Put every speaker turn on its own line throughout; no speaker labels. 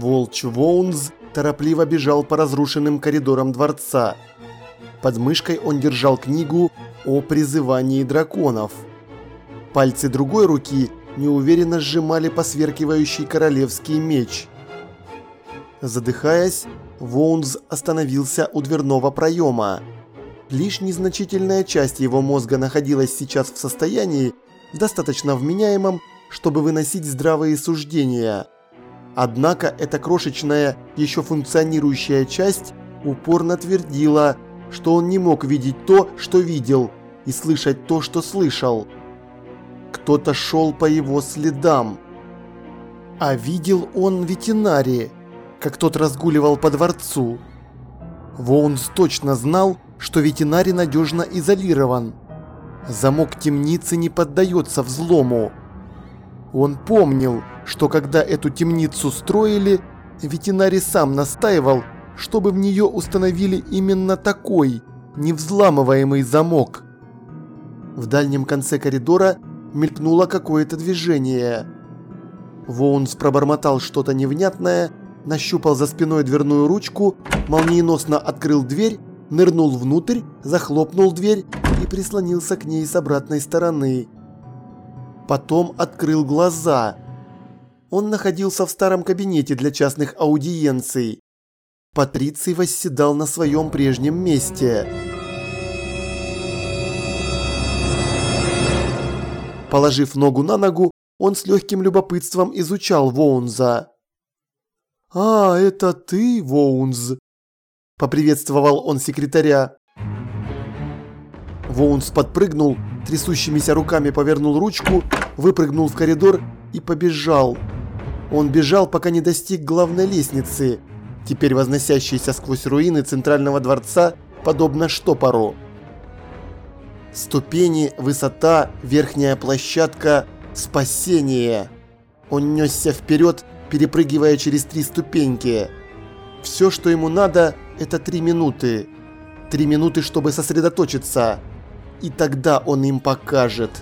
Волч Воунз торопливо бежал по разрушенным коридорам дворца. Под мышкой он держал книгу о призывании драконов. Пальцы другой руки неуверенно сжимали посверкивающий королевский меч. Задыхаясь, Воунз остановился у дверного проема. Лишь незначительная часть его мозга находилась сейчас в состоянии, достаточно вменяемом, чтобы выносить здравые суждения. Однако эта крошечная, еще функционирующая часть упорно твердила, что он не мог видеть то, что видел, и слышать то, что слышал. Кто-то шел по его следам. А видел он ветеринария, как тот разгуливал по дворцу. Воунз точно знал, что ветеринарий надежно изолирован. Замок темницы не поддается взлому. Он помнил, что когда эту темницу строили, ветеринарий сам настаивал, чтобы в нее установили именно такой, невзламываемый замок. В дальнем конце коридора мелькнуло какое-то движение. Воунз пробормотал что-то невнятное, нащупал за спиной дверную ручку, молниеносно открыл дверь, нырнул внутрь, захлопнул дверь и прислонился к ней с обратной стороны. Потом открыл глаза. Он находился в старом кабинете для частных аудиенций. Патриций восседал на своем прежнем месте. Положив ногу на ногу, он с легким любопытством изучал Воунза. «А, это ты, Воунз?» – поприветствовал он секретаря. Воунз подпрыгнул, трясущимися руками повернул ручку, выпрыгнул в коридор и побежал. Он бежал, пока не достиг главной лестницы, теперь возносящейся сквозь руины центрального дворца, подобно штопору. Ступени, высота, верхняя площадка, спасение. Он несся вперед, перепрыгивая через 3 ступеньки. Все, что ему надо, это 3 минуты. 3 минуты, чтобы сосредоточиться. И тогда он им покажет.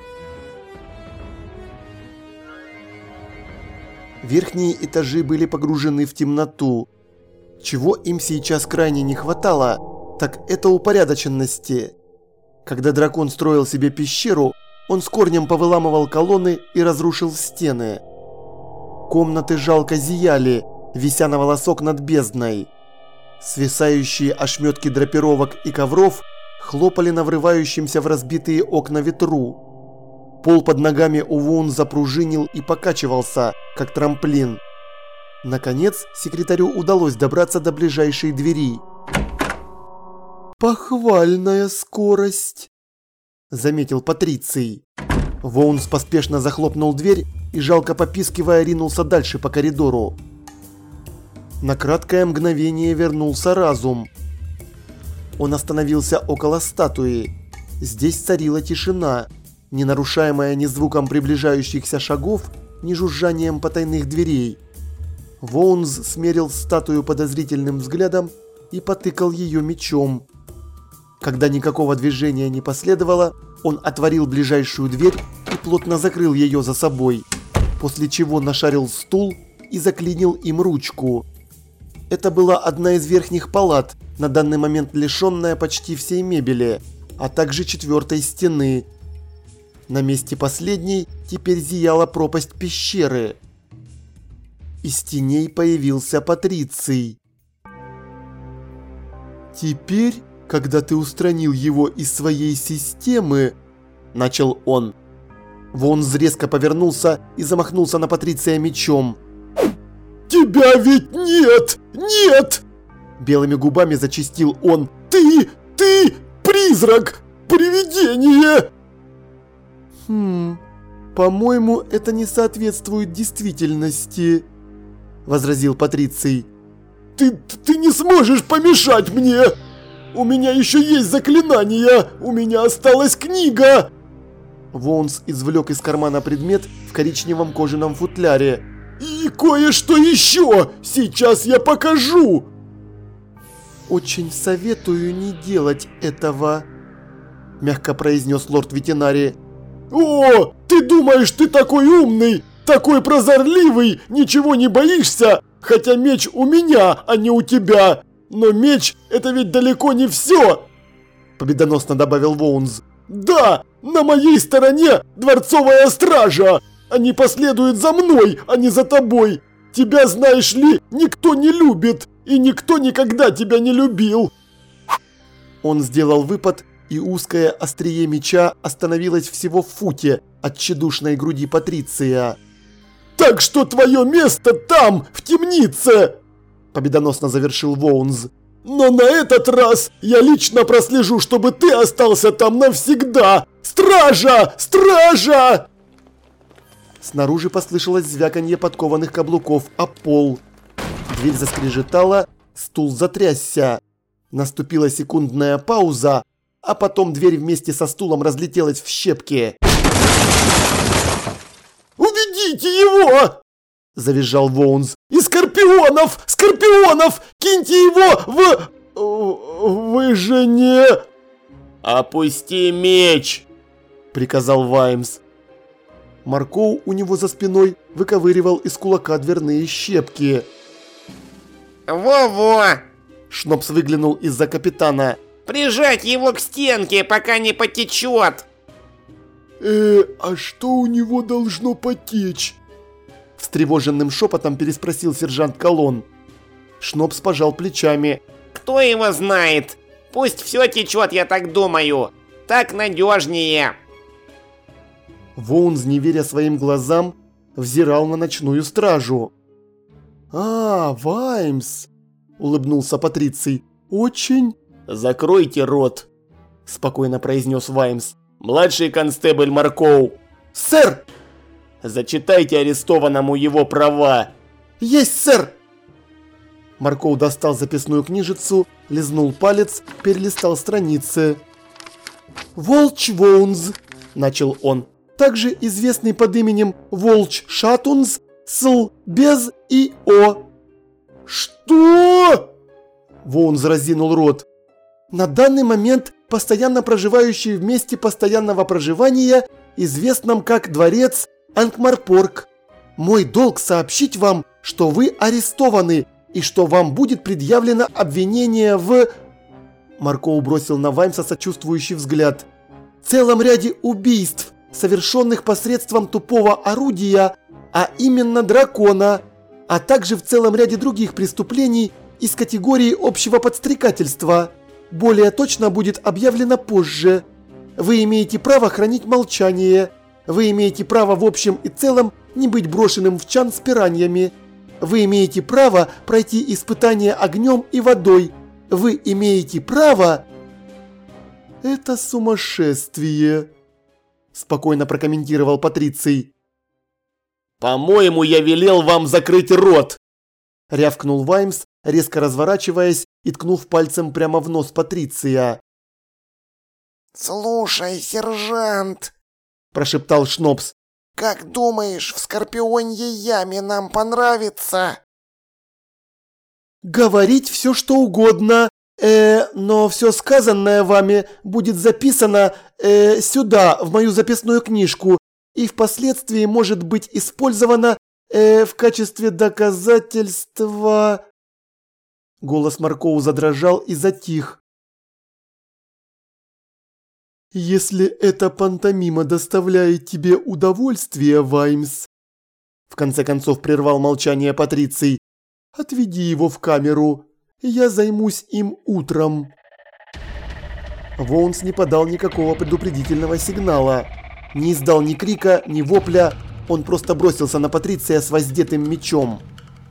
Верхние этажи были погружены в темноту. Чего им сейчас крайне не хватало, так это упорядоченности. Когда дракон строил себе пещеру, он с корнем повыламывал колонны и разрушил стены. Комнаты жалко зияли, вися на волосок над бездной. Свисающие ошметки драпировок и ковров хлопали на врывающемся в разбитые окна ветру. Пол под ногами у Воунза пружинил и покачивался, как трамплин. Наконец, секретарю удалось добраться до ближайшей двери. «Похвальная скорость», – заметил Патриций. Воунз поспешно захлопнул дверь и, жалко попискивая, ринулся дальше по коридору. На краткое мгновение вернулся разум. Он остановился около статуи. Здесь царила тишина, не нарушаемая ни звуком приближающихся шагов, ни жужжанием потайных дверей. Воунз смерил статую подозрительным взглядом и потыкал ее мечом. Когда никакого движения не последовало, он отворил ближайшую дверь и плотно закрыл ее за собой, после чего нашарил стул и заклинил им ручку. Это была одна из верхних палат, на данный момент лишенная почти всей мебели, а также 4-й стены. На месте последней теперь зияла пропасть пещеры. Из теней появился Патриций. «Теперь, когда ты устранил его из своей системы», – начал он. Воунз резко повернулся и замахнулся на Патриция мечом. «Тебя ведь нет! Нет!» Белыми губами зачастил он. «Ты призрак! Привидение!» «По-моему, это не соответствует действительности», – возразил Патриций. «Ты не сможешь помешать мне! У меня еще есть заклинание! У меня осталась книга!» Воунз извлек из кармана предмет в коричневом кожаном футляре. «И кое-что еще! Сейчас я покажу!» «Очень советую не делать этого», – мягко произнес лорд-ветеринарий. «О, ты думаешь, ты такой умный, такой прозорливый, ничего не боишься?
Хотя меч у меня, а не у тебя. Но меч – это ведь далеко не все!» Победоносно добавил Воунз. «Да, на моей стороне дворцовая стража! Они последуют за мной, а не за тобой! Тебя, знаешь ли, никто не любит, и никто никогда тебя не любил!»
Он сделал выпад, и узкое острие меча остановилось всего в футе от тщедушной груди Патриция.
«Так что твое место там, в темнице!»
Победоносно завершил Воунз.
«Но на этот раз я лично прослежу, чтобы ты остался там навсегда! Стража! Стража!»
Снаружи послышалось звяканье подкованных каблуков о пол. Дверь заскрежетала, стул затрясся. Наступила секундная пауза, а потом дверь вместе со стулом разлетелась в щепки.
«Уведите его!» – завизжал Воунз. «И Скорпионов! Скорпионов! Киньте его в... Вы же не...»
«Опусти меч!» – приказал Ваймс.
Маркоу у него за спиной выковыривал из кулака дверные щепки.
«Во-во!»
Шнопс выглянул из-за капитана.
«Прижать его к стенке, пока не потечет!»
А что у него должно потечь?»
Встревоженным шепотом переспросил сержант Колон. Шнопс пожал плечами.
«Кто его знает? Пусть все течет, я так думаю. Так надежнее!»
Воунз, не веря своим глазам, взирал на ночную стражу. «А, Ваймс!» – улыбнулся Патриций. «Очень...»
«Закройте рот!» – спокойно произнес Ваймс. «Младший констебль Маркоу!»
«Сэр!»
«Зачитайте арестованному его права!»
«Есть, сэр!» Маркоу достал записную книжицу, лизнул палец, перелистал страницы. «Волч Воунз!» – начал он. «Также известный под именем Волч Шатунз, Сл, без и О».
«Что?»
Воунз разинул рот. «На данный момент постоянно проживающий в месте постоянного проживания, известном как дворец Анкмарпорг. Мой долг сообщить вам, что вы арестованы и что вам будет предъявлено обвинение в...» Маркоу бросил на Ваймса сочувствующий взгляд. «Целом ряде убийств, совершенных посредством тупого орудия, а именно дракона, а также в целом ряде других преступлений из категории общего подстрекательства. Более точно будет объявлено позже. Вы имеете право хранить молчание. Вы имеете право в общем и целом не быть брошенным в чан с пираньями. Вы имеете право пройти испытание огнем и водой. Вы имеете право...» «Это сумасшествие», – спокойно прокомментировал Патриций.
«По-моему, я велел вам закрыть рот!»
– рявкнул Ваймс, резко разворачиваясь и ткнув пальцем прямо в нос Патриция.
«Слушай, сержант!» –
прошептал Шнопс.
«Как думаешь, в Скорпионьей яме нам понравится?»
«Говорить все, что угодно, но все сказанное вами будет записано сюда, в мою записную книжку, и впоследствии может быть использовано в качестве доказательства...» Голос Маркоу задрожал и затих. «Если эта пантомима доставляет тебе удовольствие, Ваймс», в конце концов прервал молчание Патриций, «отведи его в камеру, я займусь им утром». Воунс не подал никакого предупредительного сигнала, не издал ни крика, ни вопля, он просто бросился на Патриция с воздетым мечом.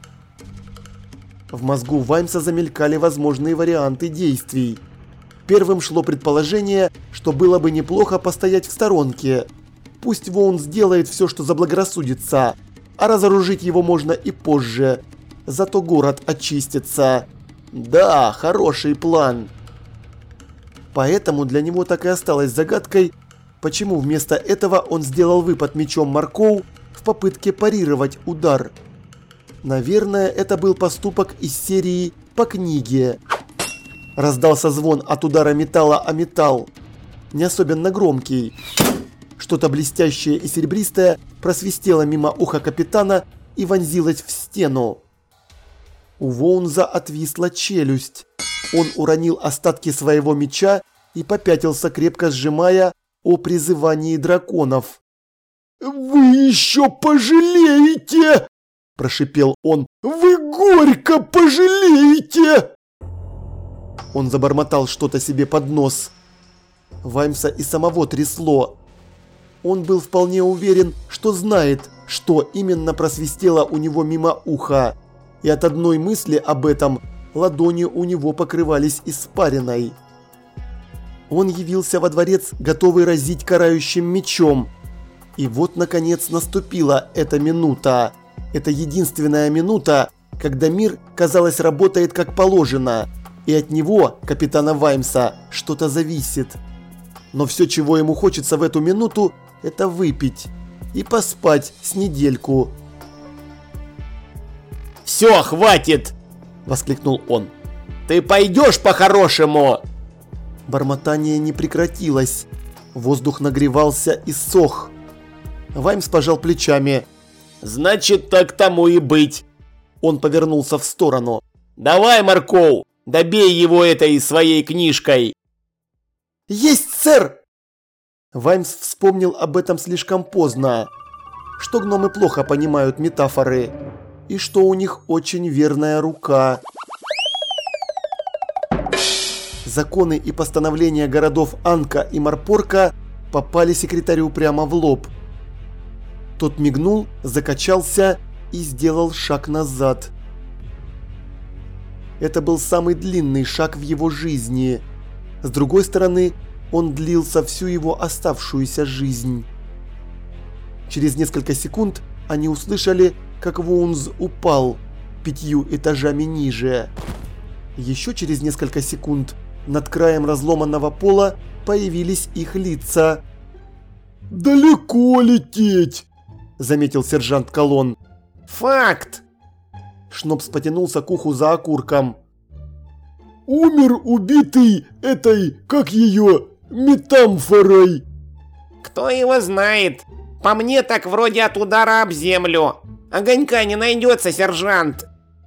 В мозгу Ваймса замелькали возможные варианты действий. Первым шло предположение, что было бы неплохо постоять в сторонке. Пусть Воунс делает все, что заблагорассудится, а разоружить его можно и позже. Зато город очистится. Да, хороший план. Поэтому для него так и осталось загадкой, почему вместо этого он сделал выпад мечом Маркоу в попытке парировать удар. Наверное, это был поступок из серии «По книге». Раздался звон от удара металла о металл, не особенно громкий. Что-то блестящее и серебристое просвистело мимо уха капитана и вонзилось в стену. У Воунза отвисла челюсть. Он уронил остатки своего меча и попятился, крепко сжимая о призывании драконов.
«Вы еще пожалеете!» – прошипел он. «Вы горько пожалеете!»
Он забормотал что-то себе под нос. Ваймса и самого трясло. Он был вполне уверен, что знает, что именно просвистело у него мимо уха. И от одной мысли об этом ладони у него покрывались испариной. Он явился во дворец, готовый разить карающим мечом. И вот, наконец, наступила эта минута. Это единственная минута, когда мир, казалось, работает как положено. И от него, капитана Ваймса, что-то зависит. Но все, чего ему хочется в эту минуту, это выпить и поспать с недельку.
«Все, хватит!» – воскликнул он. «Ты пойдешь по-хорошему!»
Бормотание не прекратилось. Воздух нагревался и сох. Ваймс пожал плечами.
«Значит, так тому и быть!»
Он повернулся в сторону.
«Давай, Маркоу, добей его этой своей книжкой!»
«Есть, сэр!» Ваймс вспомнил об этом слишком поздно. Что гномы плохо понимают метафоры. И что у них очень верная рука. Законы и постановления городов Анка и Марпорка попали секретарю прямо в лоб. Тот мигнул, закачался и сделал шаг назад. Это был самый длинный шаг в его жизни. С другой стороны, он длился всю его оставшуюся жизнь. Через несколько секунд они услышали, как Воунз упал 5 этажами ниже. Еще через несколько секунд над краем разломанного пола появились их лица.
«Далеко лететь!» – заметил сержант Колон.
«Факт!»
Шнопс потянулся к уху за окурком.
«Умер убитый этой, как ее, метамфорой!»
«Кто его знает? По мне так вроде от удара об землю. Огонька не найдется, сержант!»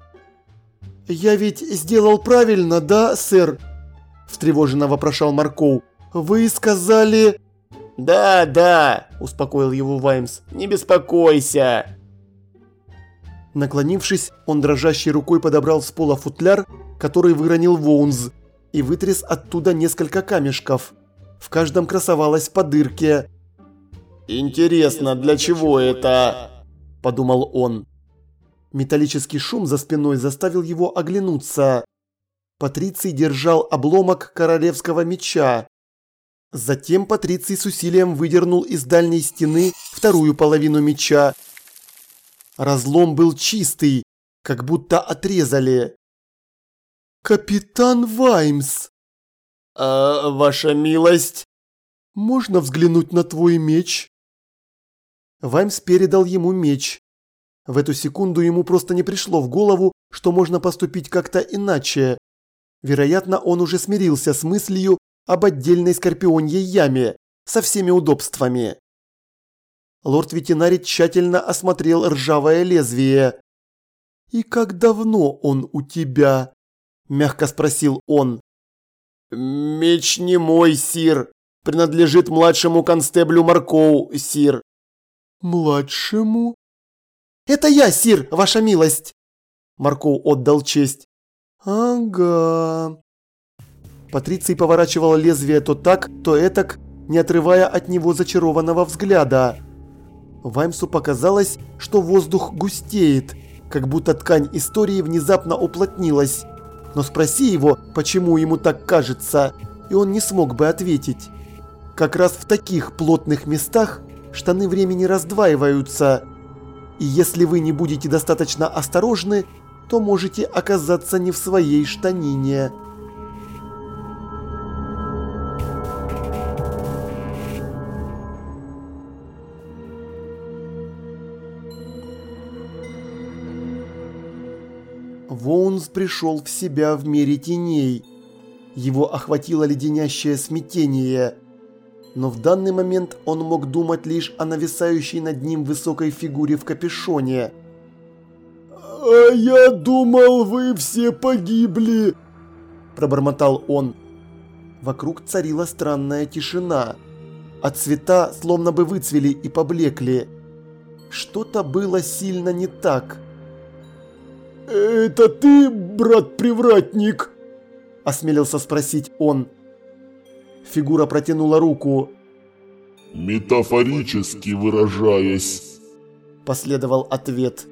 «Я ведь сделал правильно, да, сэр?» – встревоженно вопрошал Маркоу. «Вы сказали...»
«Да, – успокоил его Ваймс, – не беспокойся!»
Наклонившись, он дрожащей рукой подобрал с пола футляр, который выронил Воунз, и вытряс оттуда несколько камешков. В каждом красовалась по дырке.
«Интересно, для чего это?» – подумал он.
Металлический шум за спиной заставил его оглянуться. Патриций держал обломок королевского меча. Затем Патриций с усилием выдернул из дальней стены вторую половину меча. Разлом был чистый, как будто отрезали. «Капитан Ваймс!»
«Ваша милость?»
«Можно взглянуть на твой меч?» Ваймс передал ему меч. В эту секунду ему просто не пришло в голову, что можно поступить как-то иначе. Вероятно, он уже смирился с мыслью об отдельной скорпионьей яме со всеми удобствами. Лорд-ветеринарий тщательно осмотрел ржавое лезвие. «И как давно он у тебя?» – мягко спросил он.
«Меч не мой, сир. Принадлежит младшему констеблю Маркоу, сир».
«Младшему?» «Это я, сир, ваша милость!» Маркоу отдал честь. «Ага». Патриций поворачивал лезвие то так, то этак, не отрывая от него зачарованного взгляда. Ваймсу показалось, что воздух густеет, как будто ткань истории внезапно уплотнилась. Но спроси его, почему ему так кажется, и он не смог бы ответить. Как раз в таких плотных местах штаны времени раздваиваются. И если вы не будете достаточно осторожны, то можете оказаться не в своей штанине. Воунз пришел в себя в мире теней. Его охватило леденящее смятение. Но в данный момент он мог думать лишь о нависающей над ним высокой фигуре в капюшоне.
«А я думал, вы все погибли», – пробормотал он.
Вокруг царила странная тишина, а цвета словно бы выцвели и поблекли. Что-то было сильно не так.
«Это ты, брат-привратник?» –
осмелился спросить он. Фигура протянула руку.
«Метафорически выражаясь»,
– последовал ответ.